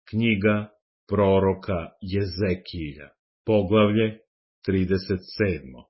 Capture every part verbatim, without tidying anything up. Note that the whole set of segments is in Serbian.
Knjiga proroka Jezekilja, poglavlje trideset sedmo.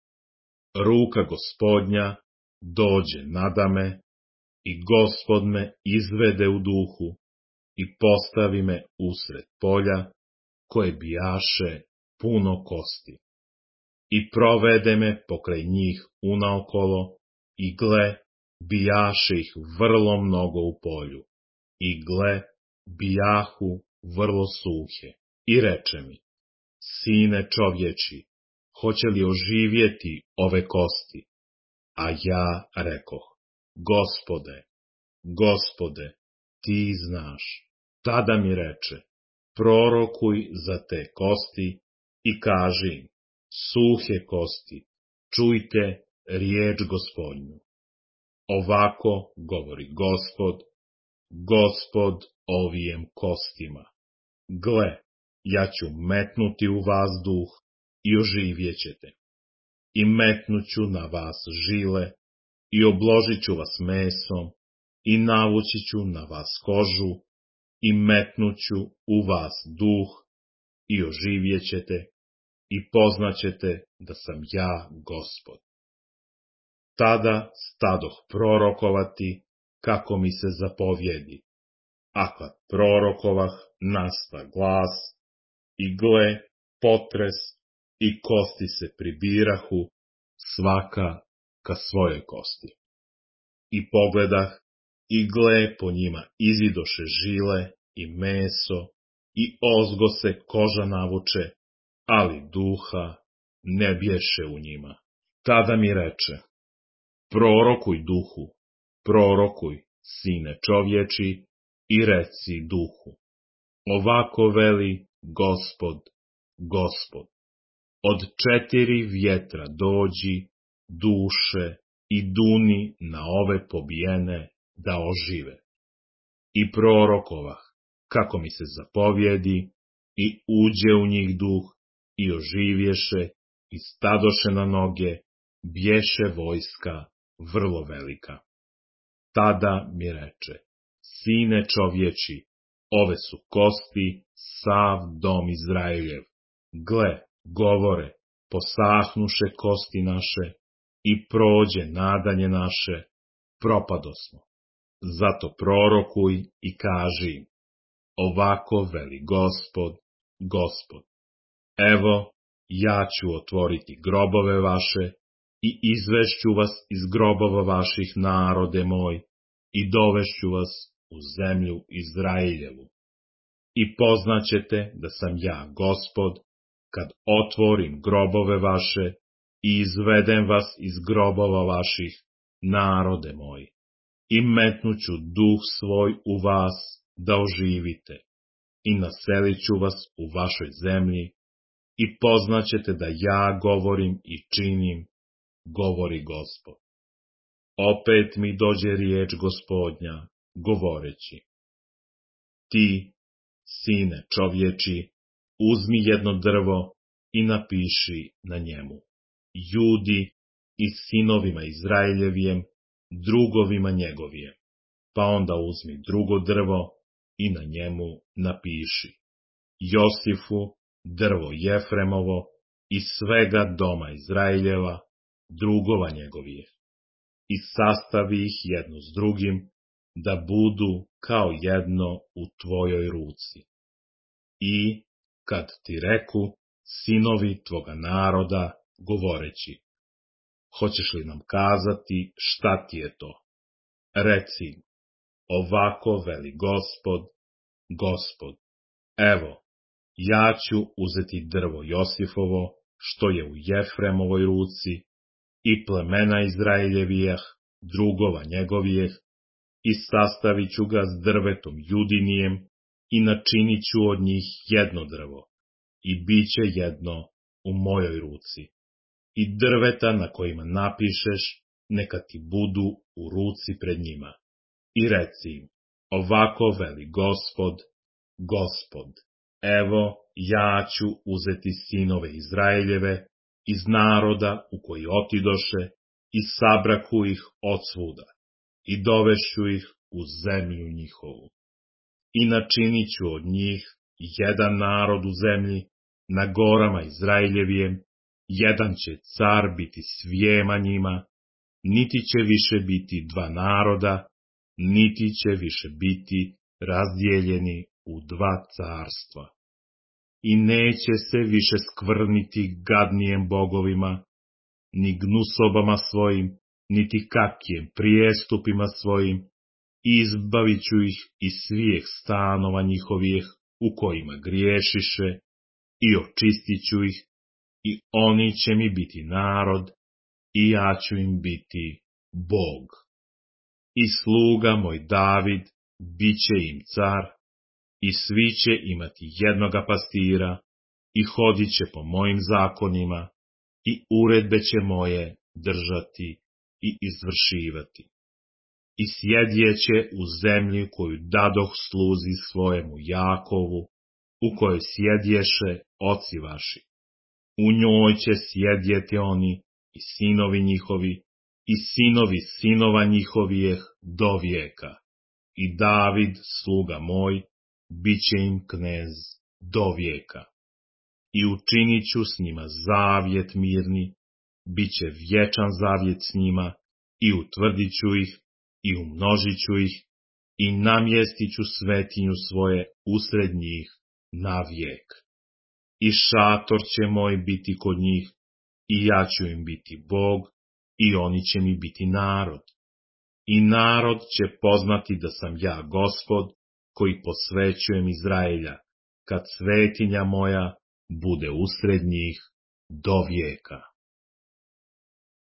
Ruka Gospodnja dođe nadame i Gospod me izvede u duhu i postavi me usred polja koje bijaše puno kosti. I provede me pokraj njih unaokolo i gle, bijaše ih vrlo mnogo u polju. I gle, bijahu vrlo suhe. I reče mi, sine čovječi, hoće li oživjeti ove kosti? A ja rekoh, Gospode, Gospode, ti znaš. Tada mi reče, prorokuj za te kosti i kaži im, suhe kosti, čujte riječ Gospodnju. Ovako govori Gospod, Gospod ovijem kostima. Gle, ja ću metnuti u vas duh i oživjećete. I metnuću na vas žile i obložit ću vas mesom i navući ću na vas kožu i metnuću u vas duh i oživjećete i poznaćete da sam ja Gospod. Tada stadoh prorokovati kako mi se zapovjedi, a kad prorokovah nasta glas i gle potres i kosti se pribirahu, svaka ka svojoj kosti. I pogledah i gle po njima izidoše žile i meso i ozgo se koža navuče, ali duha ne bješe u njima. Tada mi reče, prorokuj duhu, prorokuj, sine čovječi, i reci duhu. Ovako veli Gospod, Gospod. Od četiri vjetra dođi, duše, i duni na ove pobijene da ožive. I prorokovah, kako mi se zapovjedi, i uđe u njih duh, i oživješe, i stadoše na noge, bješe vojska vrlo velika. Tada mi reče, sine čovječi, ove su kosti, sav dom Izraeljev. Gle, govore, posahnuše kosti naše i prođe nadanje naše, propadosmo. Zato prorokuj i kaži im, ovako veli Gospod, Gospod. Evo, ja ću otvoriti grobove vaše i izvešću vas iz grobova vaših, narode moj, i dovešću vas u zemlju Izraeljevu. I poznaćete da sam ja Gospod, kad otvorim grobove vaše i izvedem vas iz grobova vaših, narode moji, i metnuću duh svoj u vas da oživite, i naselit ću vas u vašoj zemlji, i poznaćete da ja govorim i činim, govori Gospod. Opet mi dođe riječ Gospodnja, govoreći, ti, sine čovječi, uzmi jedno drvo i napiši na njemu, Judi i sinovima Izraeljevijem, drugovima njegovijem, pa onda uzmi drugo drvo i na njemu napiši, Josifu, drvo Jefremovo i svega doma Izraeljeva, drugova njegovije, i sastavi ih jedno s drugim, da budu kao jedno u tvojoj ruci. I, kad ti reku, sinovi tvoga naroda, govoreći, hoćeš li nam kazati šta ti je to? Reci im, ovako veli Gospod, Gospod, evo, ja ću uzeti drvo Josifovo, što je u Jefremovoj ruci, i plemena Izraeljevijah, drugova njegovijeh, i sastavit ću ga s drvetom Judinijem, i načinit ću od njih jedno drvo, i bit će jedno u mojoj ruci. I drveta na kojima napišeš, neka ti budu u ruci pred njima. I reci im, ovako veli Gospod, Gospod, evo, ja ću uzeti sinove Izraeljeve iz naroda u koji otidoše i sabraku ih od svuda i dovešću ih u zemlju njihovu. I načinit ću od njih jedan narod u zemlji, na gorama Izraeljevijem, jedan će car biti svijema njima, niti će više biti dva naroda, niti će više biti razdijeljeni u dva carstva. I neće se više skvrniti gadnijem bogovima, ni gnusobama svojim, niti kakijem prijestupima svojim, izbavit ću ih iz svih stanova njihovih u kojima griješiše, i očistit ću ih, i oni će mi biti narod, i ja ću im biti Bog. I sluga moj David bit će im car, i svi će imati jednoga pastira, i hodit će po mojim zakonima, i uredbe će moje držati i izvršivati. I sjedjeće u zemlji koju dadoh sluzi svojemu Jakovu, u kojoj sjedješe oci vaši. U njoj će sjedjeti oni i sinovi njihovi, i sinovi sinova njihovijeh do vijeka. I David, sluga moj, bit će im knez do vijeka. I učinit ću s njima zavjet mirni, bit će vječan zavjet s njima, i utvrdit ću ih, i umnožit ću ih, i namjestit ću svetinju svoje usred njih na vijek. I šator će moj biti kod njih, i ja ću im biti Bog, i oni će mi biti narod. I narod će poznati da sam ja Gospod, koji posvećujem Izraelja, kad svetinja moja bude usred njih do vijeka.